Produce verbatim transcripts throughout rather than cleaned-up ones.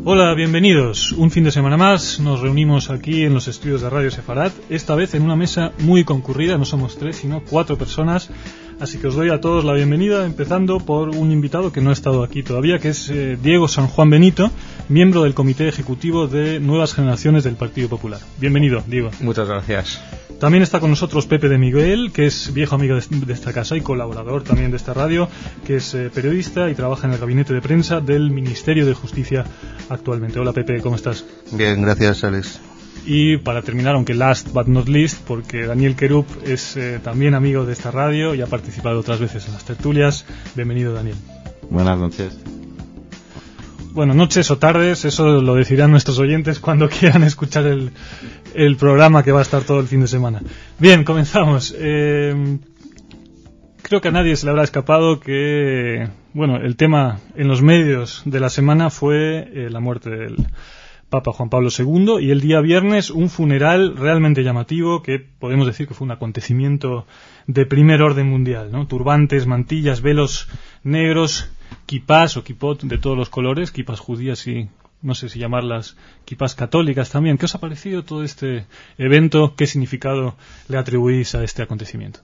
Hola, bienvenidos. Un fin de semana más nos reunimos aquí en los estudios de Radio Sefarat, esta vez en una mesa muy concurrida, no somos tres sino cuatro personas, así que os doy a todos la bienvenida, empezando por un invitado que no ha estado aquí todavía, que es eh, Diego San Juan Benito, miembro del Comité Ejecutivo de Nuevas Generaciones del Partido Popular. Bienvenido, Diego. Muchas gracias. También está con nosotros Pepe de Miguel, que es viejo amigo de, de esta casa y colaborador también de esta radio, que es eh, periodista y trabaja en el gabinete de prensa del Ministerio de Justicia actualmente. Hola Pepe, ¿cómo estás? Bien, gracias Alex. Y para terminar, aunque last but not least, porque Daniel Querup es eh, también amigo de esta radio y ha participado otras veces en las tertulias. Bienvenido, Daniel. Buenas noches. Bueno, noches o tardes, eso lo decidirán nuestros oyentes cuando quieran escuchar el, el programa que va a estar todo el fin de semana. Bien, comenzamos. Eh, creo que a nadie se le habrá escapado que, bueno, el tema en los medios de la semana fue eh, la muerte del Papa Juan Pablo segundo y el día viernes un funeral realmente llamativo que podemos decir que fue un acontecimiento de primer orden mundial, ¿no? Turbantes, mantillas, velos negros, kipás o kipot de todos los colores, kipás judías y no sé si llamarlas kipás católicas también. ¿Qué os ha parecido todo este evento? ¿Qué significado le atribuís a este acontecimiento?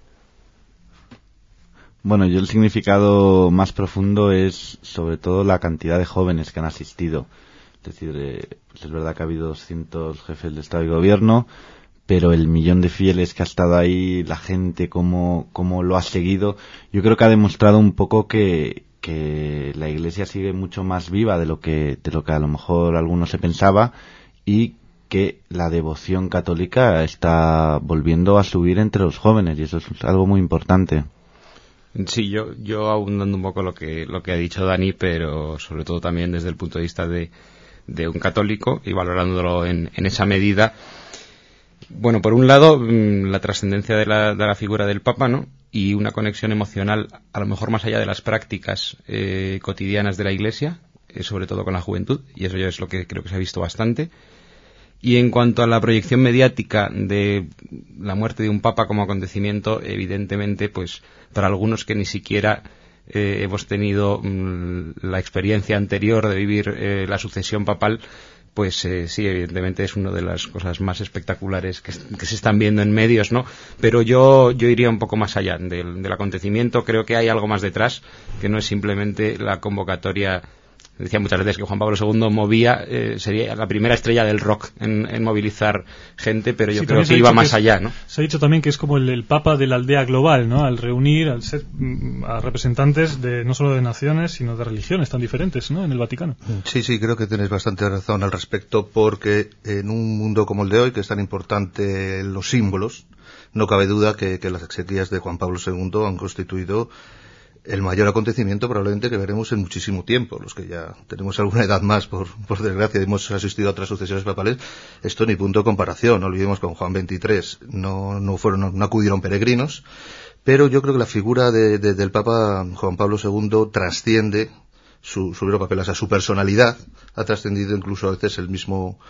Bueno, yo el significado más profundo es sobre todo la cantidad de jóvenes que han asistido. Es decir, eh, pues es verdad que ha habido doscientos jefes de Estado y Gobierno, pero el millón de fieles que ha estado ahí, la gente cómo, cómo lo ha seguido, yo creo que ha demostrado un poco que, que la Iglesia sigue mucho más viva de lo que, de lo que a lo mejor algunos se pensaba y que la devoción católica está volviendo a subir entre los jóvenes y eso es algo muy importante. Sí, yo, yo abundando un poco lo que, lo que ha dicho Dani, pero sobre todo también desde el punto de vista de, de un católico y valorándolo en, en esa medida. Bueno, por un lado, la trascendencia de la, de la figura del Papa, ¿no? Y una conexión emocional, a lo mejor más allá de las prácticas eh, cotidianas de la Iglesia, eh, sobre todo con la juventud, y eso ya es lo que creo que se ha visto bastante. Y en cuanto a la proyección mediática de la muerte de un Papa como acontecimiento, evidentemente, pues para algunos que ni siquiera eh, hemos tenido mmm, la experiencia anterior de vivir eh, la sucesión papal, pues eh, sí, evidentemente es una de las cosas más espectaculares que, que se están viendo en medios, ¿no? Pero yo yo iría un poco más allá del, del acontecimiento. Creo que hay algo más detrás, que no es simplemente la convocatoria. Decía muchas veces que Juan Pablo segundo movía, eh, sería la primera estrella del rock en, en movilizar gente, pero yo sí, creo que iba más que es, allá, ¿no? Se ha dicho también que es como el, el Papa de la aldea global, ¿no? Al reunir, al ser a representantes de no solo de naciones, sino de religiones tan diferentes, ¿no? En el Vaticano. Sí, sí, creo que tenéis bastante razón al respecto, porque en un mundo como el de hoy, que es tan importante los símbolos, no cabe duda que, que las exequias de Juan Pablo segundo han constituido el mayor acontecimiento probablemente que veremos en muchísimo tiempo. Los que ya tenemos alguna edad más, por, por desgracia, hemos asistido a otras sucesiones papales, esto ni punto de comparación. No olvidemos con Juan veintitrés no, no fueron, no, no acudieron peregrinos, pero yo creo que la figura de, de, del Papa Juan Pablo segundo trasciende su, su papel, o sea, su personalidad ha trascendido incluso a veces el mismo,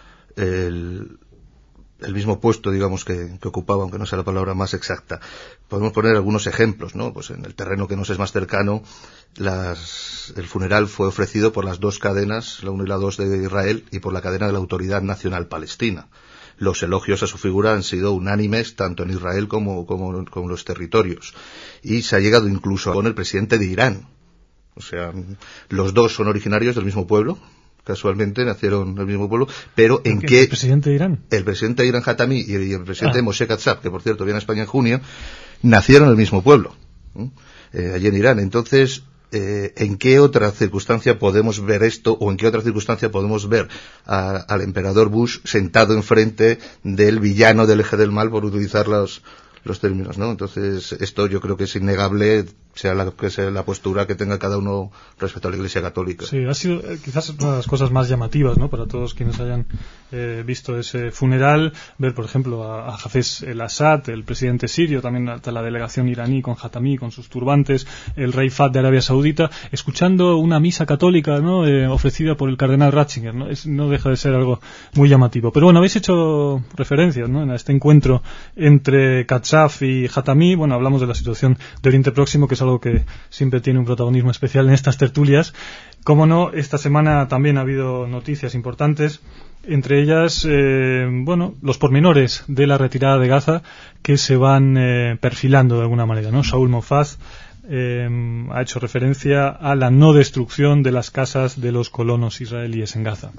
el, el mismo puesto, digamos, que, que ocupaba, aunque no sea la palabra más exacta. Podemos poner algunos ejemplos, ¿no? Pues en el terreno que nos es más cercano, las, el funeral fue ofrecido por las dos cadenas, la uno y la dos de Israel, y por la cadena de la Autoridad Nacional Palestina. Los elogios a su figura han sido unánimes, tanto en Israel como, como, como en los territorios. Y se ha llegado incluso con el presidente de Irán. O sea, los dos son originarios del mismo pueblo. Casualmente nacieron del mismo pueblo, pero en qué... ¿El presidente de Irán? El presidente de Irán, Hatami, y el, y el presidente ah. Moshe Katsav, que por cierto viene a España en junio, nacieron en el mismo pueblo, ¿eh? Eh, allí en Irán. Entonces, eh, ¿en qué otra circunstancia podemos ver esto, o en qué otra circunstancia podemos ver a, al emperador Bush sentado enfrente del villano del eje del mal, por utilizar los... los términos, ¿no? Entonces, esto yo creo que es innegable, sea la que sea la postura que tenga cada uno respecto a la Iglesia Católica. Sí, ha sido eh, quizás una de las cosas más llamativas, ¿no? Para todos quienes hayan eh, visto ese funeral, ver, por ejemplo, a, a Hafez el-Assad, el presidente sirio, también a la delegación iraní con Hatami, con sus turbantes, el rey Fahd de Arabia Saudita, escuchando una misa católica, ¿no? Eh, ofrecida por el cardenal Ratzinger, ¿no? Es, no deja de ser algo muy llamativo. Pero bueno, habéis hecho referencias, ¿no? A este encuentro entre Katsav y Hatami. Bueno, hablamos de la situación de Oriente Próximo, que es algo que siempre tiene un protagonismo especial en estas tertulias. Cómo no, esta semana también ha habido noticias importantes, entre ellas, eh, bueno, los pormenores de la retirada de Gaza que se van eh, perfilando de alguna manera, ¿no? Shaul Mofaz eh, ha hecho referencia a la no destrucción de las casas de los colonos israelíes en Gaza.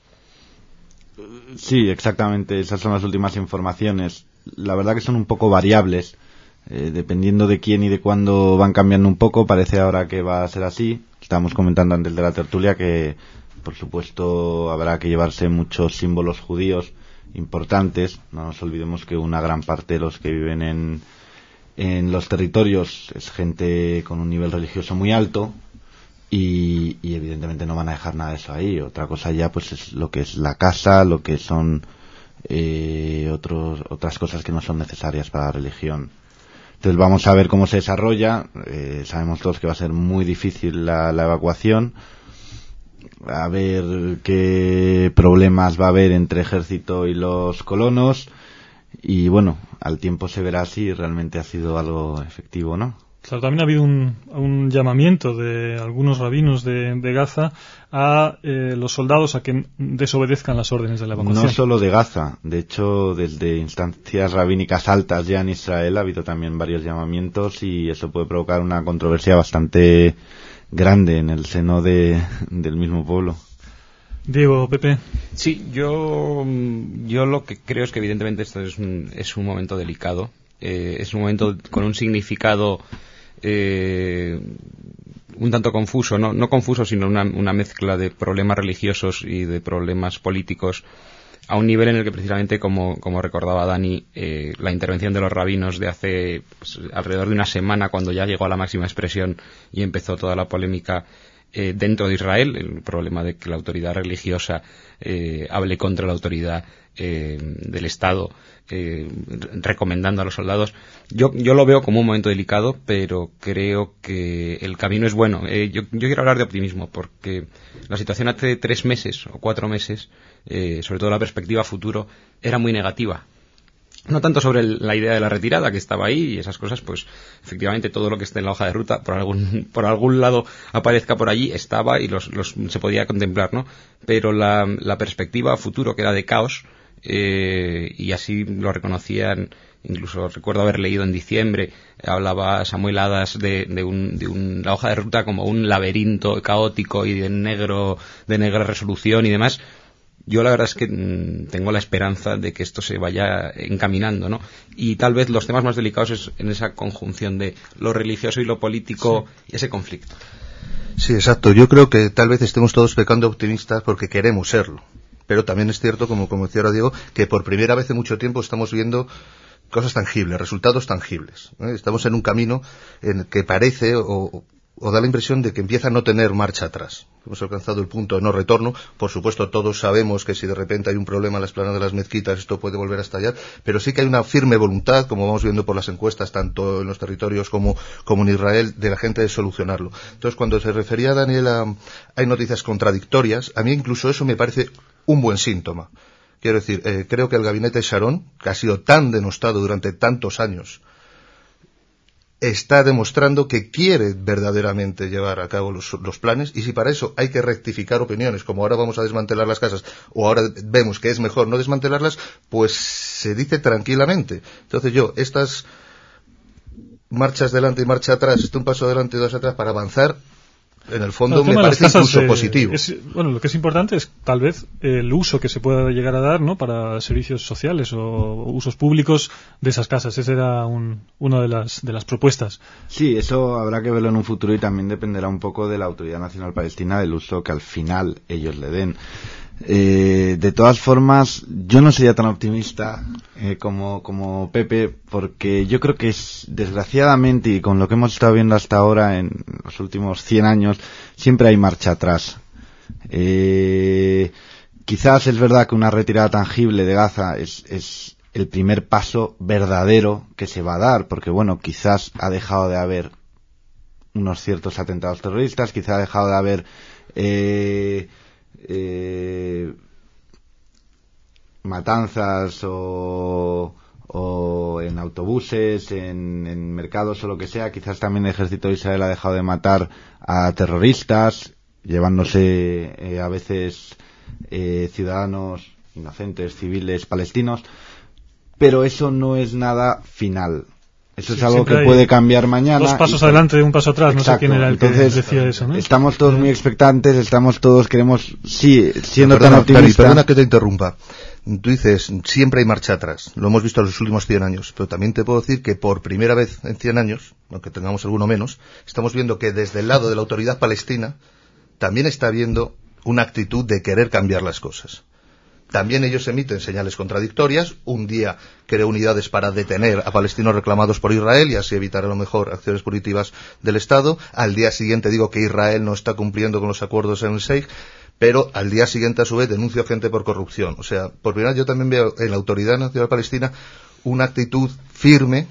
Sí, exactamente, esas son las últimas informaciones. La verdad que son un poco variables, eh, dependiendo de quién y de cuándo van cambiando un poco. Parece ahora que va a ser así. Estábamos comentando antes de la tertulia que, por supuesto, habrá que llevarse muchos símbolos judíos importantes. No nos olvidemos que una gran parte de los que viven en, en los territorios es gente con un nivel religioso muy alto. Y, y evidentemente no van a dejar nada de eso ahí. Otra cosa ya pues es lo que es la casa, lo que son eh, otros, otras cosas que no son necesarias para la religión. Entonces vamos a ver cómo se desarrolla. Eh, sabemos todos que va a ser muy difícil la, la evacuación. A ver qué problemas va a haber entre ejército y los colonos. Y bueno, al tiempo se verá si realmente ha sido algo efectivo o no. Claro, también ha habido un, un llamamiento de algunos rabinos de, de Gaza a eh, los soldados a que desobedezcan las órdenes de la evacuación. No solo de Gaza, de hecho, desde instancias rabínicas altas ya en Israel ha habido también varios llamamientos y eso puede provocar una controversia bastante grande en el seno de, del mismo pueblo. Diego, Pepe. Sí, yo, yo lo que creo es que evidentemente esto es un, es un momento delicado, eh, es un momento con un significado Eh, un tanto confuso, no, no confuso, sino una, una mezcla de problemas religiosos y de problemas políticos a un nivel en el que precisamente, como, como recordaba Dani, eh, la intervención de los rabinos de hace pues, alrededor de una semana, cuando ya llegó a la máxima expresión y empezó toda la polémica eh, dentro de Israel, el problema de que la autoridad religiosa eh, hable contra la autoridad eh, del Estado, eh, recomendando a los soldados. Yo, yo lo veo como un momento delicado, pero creo que el camino es bueno. Eh, yo, yo quiero hablar de optimismo, porque la situación hace tres meses o cuatro meses, eh, sobre todo la perspectiva futuro, era muy negativa. No tanto sobre el, la idea de la retirada, que estaba ahí y esas cosas, pues efectivamente todo lo que esté en la hoja de ruta por algún por algún lado aparezca por allí, estaba y los, los se podía contemplar, ¿no? Pero la, la perspectiva futuro, que era de caos, eh, y así lo reconocían, incluso recuerdo haber leído en diciembre, hablaba Samuel Hadas de, de, un, de un, la hoja de ruta como un laberinto caótico y de negro, de negra resolución y demás. Yo la verdad es que mmm, tengo la esperanza de que esto se vaya encaminando, ¿no? Y tal vez los temas más delicados es en esa conjunción de lo religioso y lo político, sí, y ese conflicto. Sí, exacto. Yo creo que tal vez estemos todos pecando optimistas porque queremos serlo. Pero también es cierto, como, como decía ahora Diego, que por primera vez en mucho tiempo estamos viendo cosas tangibles, resultados tangibles, ¿eh? Estamos en un camino en el que parece o, o da la impresión de que empieza a no tener marcha atrás. Hemos alcanzado el punto de no retorno. Por supuesto, todos sabemos que si de repente hay un problema en la explanada de las mezquitas, esto puede volver a estallar, pero sí que hay una firme voluntad, como vamos viendo por las encuestas, tanto en los territorios como, como en Israel, de la gente de solucionarlo. Entonces, cuando se refería a Daniel a, hay noticias contradictorias, a mí incluso eso me parece un buen síntoma. Quiero decir, eh, creo que el gabinete Sharon, que ha sido tan denostado durante tantos años, está demostrando que quiere verdaderamente llevar a cabo los, los planes, y si para eso hay que rectificar opiniones, como ahora vamos a desmantelar las casas, o ahora vemos que es mejor no desmantelarlas, pues se dice tranquilamente. Entonces yo, estas marchas delante y marcha atrás, esto un paso adelante y dos atrás para avanzar, en el fondo no, el me parece casas, incluso eh, positivo. Es, bueno, lo que es importante es tal vez el uso que se pueda llegar a dar, ¿no?, para servicios sociales o usos públicos de esas casas. Esa era un, una de las, de las propuestas. Sí, eso habrá que verlo en un futuro y también dependerá un poco de la Autoridad Nacional Palestina, del uso que al final ellos le den. Eh, de todas formas, yo no sería tan optimista eh, como, como Pepe, porque yo creo que es, desgraciadamente, y con lo que hemos estado viendo hasta ahora en los últimos cien años, siempre hay marcha atrás. Eh, quizás es verdad que una retirada tangible de Gaza es, es el primer paso verdadero que se va a dar, porque bueno, quizás ha dejado de haber unos ciertos atentados terroristas, quizás ha dejado de haber eh, Eh, matanzas o, o en autobuses, en, en mercados o lo que sea. Quizás también el ejército de Israel ha dejado de matar a terroristas, llevándose eh, a veces eh, ciudadanos inocentes, civiles, palestinos, pero eso no es nada final. Eso sí, es algo que puede cambiar mañana. Dos pasos y, adelante y un paso atrás. Exacto. No sé quién era el Entonces, que decía eso, ¿no? Estamos todos muy expectantes, estamos todos, queremos, sí, siendo perdona, tan optimistas. Dani, perdona que te interrumpa. Tú dices, siempre hay marcha atrás. Lo hemos visto en los últimos cien años. Pero también te puedo decir que por primera vez en cien años, aunque tengamos alguno menos, estamos viendo que desde el lado de la autoridad palestina también está habiendo una actitud de querer cambiar las cosas. También ellos emiten señales contradictorias. Un día creó unidades para detener a palestinos reclamados por Israel y así evitar a lo mejor acciones punitivas del Estado. Al día siguiente digo que Israel no está cumpliendo con los acuerdos en el Sheikh, pero al día siguiente a su vez denuncio gente por corrupción. O sea, por primera vez yo también veo en la Autoridad Nacional Palestina una actitud firme.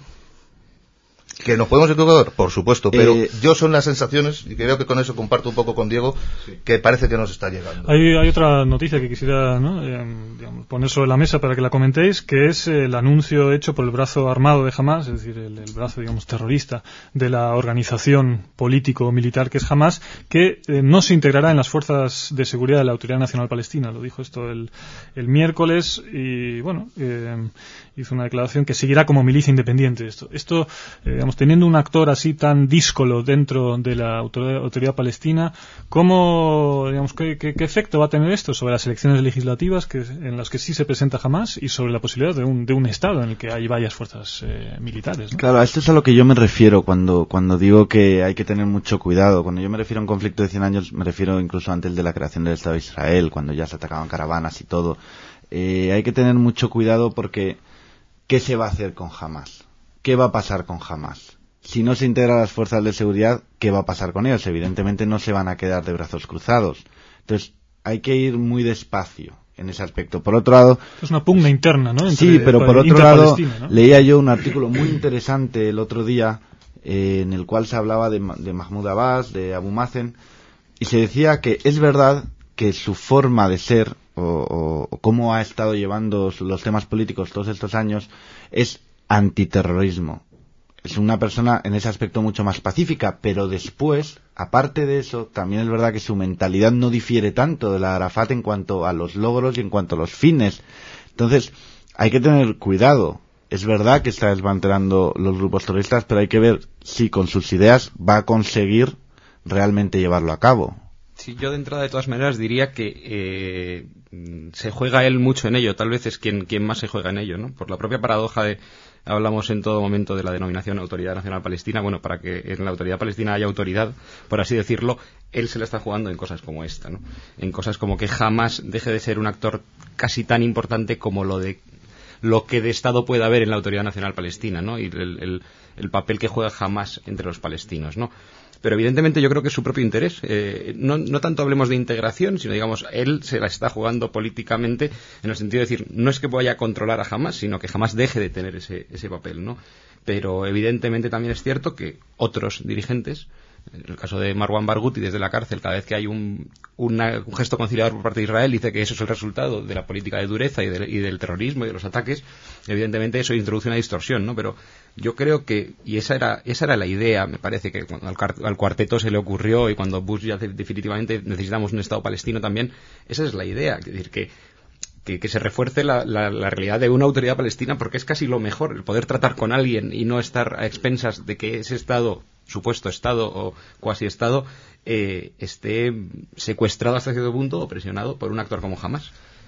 ¿Que nos podemos equivocar? Por supuesto, pero eh, yo son las sensaciones, y creo que con eso comparto un poco con Diego, sí. que parece que nos está llegando. Hay, hay otra noticia que quisiera ¿no? eh, digamos, poner sobre la mesa para que la comentéis, que es el anuncio hecho por el brazo armado de Hamás, es decir, el, el brazo, digamos, terrorista de la organización político-militar que es Hamás, que eh, no se integrará en las fuerzas de seguridad de la Autoridad Nacional Palestina. Lo dijo esto el, el miércoles y, bueno, eh, hizo una declaración que seguirá como milicia independiente. Esto, esto eh, digamos, teniendo un actor así tan díscolo dentro de la autoridad, autoridad palestina, ¿cómo, digamos, qué, qué, qué efecto va a tener esto sobre las elecciones legislativas que, en las que sí se presenta Hamás y sobre la posibilidad de un, de un Estado en el que hay varias fuerzas eh, militares, ¿no? Claro, a esto es a lo que yo me refiero cuando, cuando digo que hay que tener mucho cuidado. Cuando yo me refiero a un conflicto de cien años, me refiero incluso antes de la creación del Estado de Israel, cuando ya se atacaban caravanas y todo. Eh, hay que tener mucho cuidado porque ¿qué se va a hacer con Hamás? ¿Qué va a pasar con Hamás? Si no se integran las fuerzas de seguridad, ¿qué va a pasar con ellos? Evidentemente no se van a quedar de brazos cruzados. Entonces, hay que ir muy despacio en ese aspecto. Por otro lado... Es una pugna interna, ¿no? Entre, sí, pero por otro lado, ¿no? Leía yo un artículo muy interesante el otro día, eh, en el cual se hablaba de, de Mahmoud Abbas, de Abu Mazen, y se decía que es verdad que su forma de ser, o, o, o cómo ha estado llevando los temas políticos todos estos años, es antiterrorismo. Es una persona en ese aspecto mucho más pacífica, pero después, aparte de eso, también es verdad que su mentalidad no difiere tanto de la de Arafat en cuanto a los logros y en cuanto a los fines. Entonces, hay que tener cuidado. Es verdad que está desmantelando los grupos terroristas, pero hay que ver si con sus ideas va a conseguir realmente llevarlo a cabo. Sí, yo de entrada de todas maneras diría que eh, se juega él mucho en ello, tal vez es quien, quien más se juega en ello, ¿no? Por la propia paradoja de, hablamos en todo momento de la denominación Autoridad Nacional Palestina, bueno, para que en la Autoridad Palestina haya autoridad, por así decirlo, él se la está jugando en cosas como esta, ¿no? En cosas como que jamás deje de ser un actor casi tan importante como lo de lo que de Estado puede haber en la Autoridad Nacional Palestina, ¿no? Y el, el, el papel que juega Hamás entre los palestinos, ¿no? Pero evidentemente yo creo que es su propio interés. Eh, no, no tanto hablemos de integración, sino digamos, él se la está jugando políticamente en el sentido de decir, no es que vaya a controlar a Hamás, sino que Hamás deje de tener ese, ese papel, ¿no? Pero evidentemente también es cierto que otros dirigentes, en el caso de Marwan Barghouti desde la cárcel, cada vez que hay un, una, un gesto conciliador por parte de Israel, dice que eso es el resultado de la política de dureza y, de, y del terrorismo y de los ataques. Evidentemente eso introduce una distorsión, ¿no? Pero yo creo que, y esa era esa era la idea, me parece que cuando al, al cuarteto se le ocurrió y cuando Bush ya definitivamente necesitamos un Estado palestino también, esa es la idea, es decir, que Que, que se refuerce la, la, la realidad de una autoridad palestina, porque es casi lo mejor, el poder tratar con alguien y no estar a expensas de que ese Estado, supuesto Estado o cuasi Estado, eh, esté secuestrado hasta cierto punto o presionado por un actor como Hamás.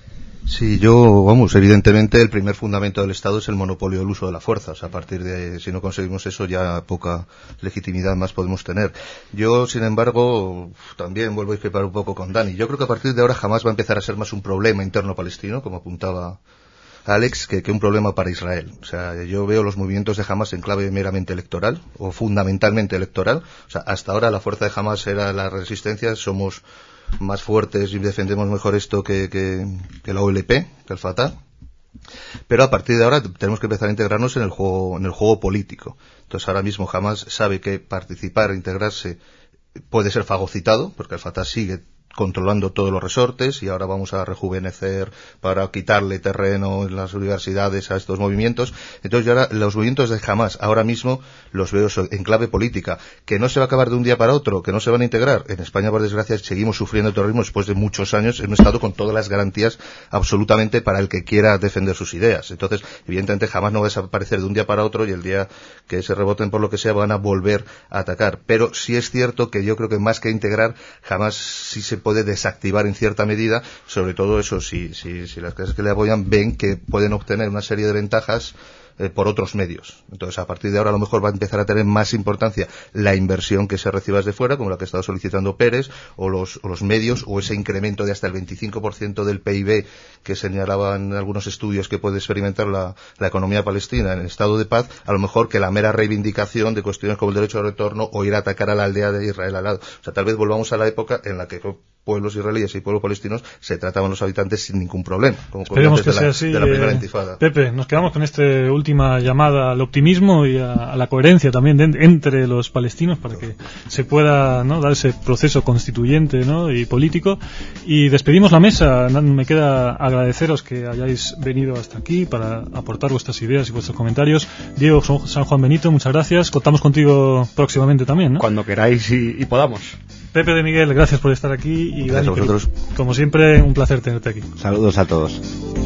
Sí, yo, vamos, evidentemente el primer fundamento del Estado es el monopolio del uso de la fuerza. O sea, a partir de, si no conseguimos eso, ya poca legitimidad más podemos tener. Yo, sin embargo, también vuelvo a discrepar un poco con Dani. Yo creo que a partir de ahora jamás va a empezar a ser más un problema interno palestino, como apuntaba Alex, que, que un problema para Israel. O sea, yo veo los movimientos de Hamás en clave meramente electoral, o fundamentalmente electoral. O sea, hasta ahora la fuerza de Hamás era la resistencia, somos más fuertes y defendemos mejor esto que, que, que la O L P, que el Fatah. Pero a partir de ahora tenemos que empezar a integrarnos en el juego, en el juego político. Entonces ahora mismo Hamás sabe que participar, integrarse, puede ser fagocitado, porque el Fatah sigue controlando todos los resortes, y ahora vamos a rejuvenecer para quitarle terreno en las universidades a estos movimientos. Entonces, yo ahora, los movimientos de Hamás, ahora mismo los veo en clave política, que no se va a acabar de un día para otro, que no se van a integrar. En España, por desgracia, seguimos sufriendo terrorismo después de muchos años en un Estado con todas las garantías absolutamente para el que quiera defender sus ideas. Entonces, evidentemente, Hamás no va a desaparecer de un día para otro, y el día que se reboten por lo que sea van a volver a atacar. Pero sí es cierto que yo creo que más que integrar, Hamás sí se puede desactivar en cierta medida, sobre todo eso, si, si, si las clases que le apoyan ven que pueden obtener una serie de ventajas Eh, por otros medios. Entonces, a partir de ahora, a lo mejor va a empezar a tener más importancia la inversión que se reciba desde fuera, como la que ha estado solicitando Pérez, o los, o los medios, o ese incremento de hasta el veinticinco por ciento del P I B que señalaban algunos estudios que puede experimentar la, la economía palestina en estado de paz, a lo mejor que la mera reivindicación de cuestiones como el derecho de retorno o ir a atacar a la aldea de Israel al lado. O sea, tal vez volvamos a la época en la que pueblos israelíes y pueblos palestinos se trataban los habitantes sin ningún problema, como Esperemos que de la, sea así, de la primera eh, intifada. Pepe, nos quedamos con esta última llamada al optimismo y a, a la coherencia también de, entre los palestinos para que se pueda, ¿no?, dar ese proceso constituyente, ¿no?, y político. Y despedimos la mesa. Me queda agradeceros que hayáis venido hasta aquí para aportar vuestras ideas y vuestros comentarios. Diego San Juan Benito, muchas gracias. Contamos contigo próximamente también, ¿no? Cuando queráis y, y podamos. Pepe de Miguel, gracias por estar aquí. Y Gracias Dani, a vosotros. como siempre, un placer tenerte aquí. Saludos a todos.